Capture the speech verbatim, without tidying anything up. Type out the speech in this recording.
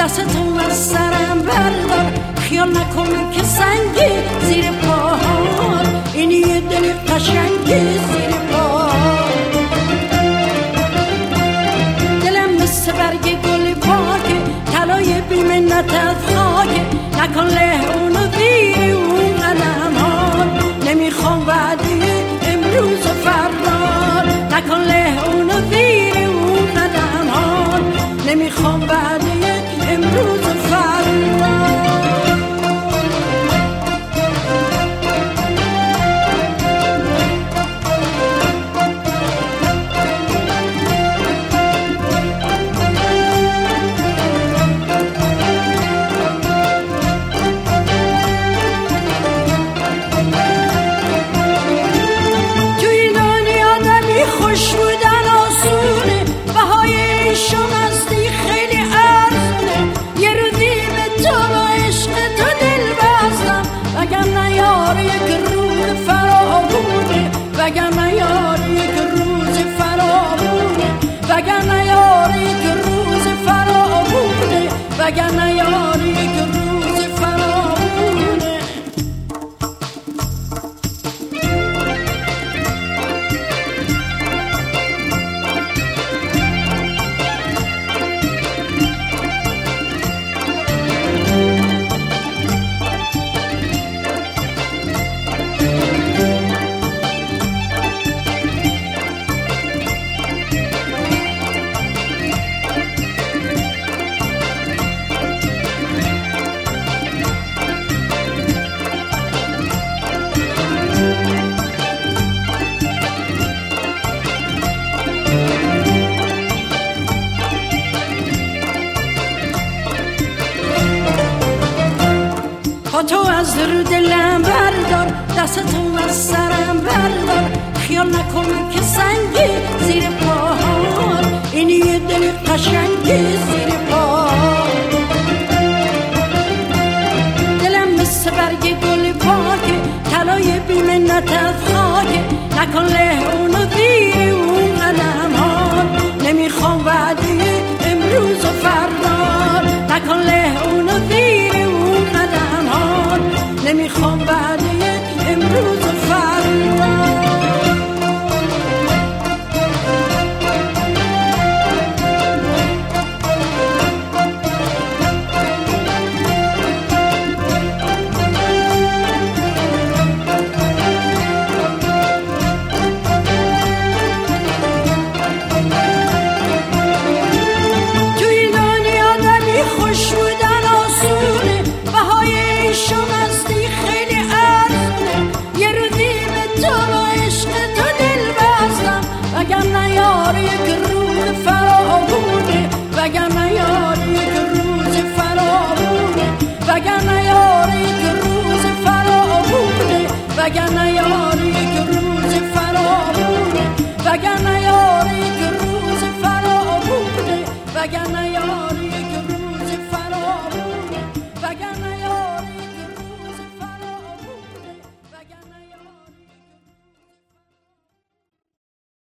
دستتون از سرم بردار، خیال نکن که سنگی زیر پاهات، این یه دل قشنگی زیر پاهات. دلم مثل برگ گل پاکه، طلای بی منت از خاکه، نکن له اونو زیر اون قدم ها، نمیخوام وعده امروز و فردا، نکن له اونو زیر اون قدم ها، نمیخوام وعده امروز و فردا. وگرنه یار یک روز فرامونه، وگرنه یار یک روز فرامونه، وگرنه یار یک روز فرامونه. تو از رو دلم بردار، دستتون از سرم بردار، خیال نکن که سنگی زیر پاهات، این یه دل قشنگی زیر پاهات. دلم مثل برگ گل پاکه، طلای بی منت از خاکه، نکن له اونو زیر اون قدم ها، نمیخوام وعده امروز و فردا، نکن له اونو زیر اون قدم ها، نمیخوام وعده امروز و فردا. وگرنه یار یک روز فرامونه، وگرنه یار یک روز فرامونه، وگرنه یار یک روز فرامونه، وگرنه یار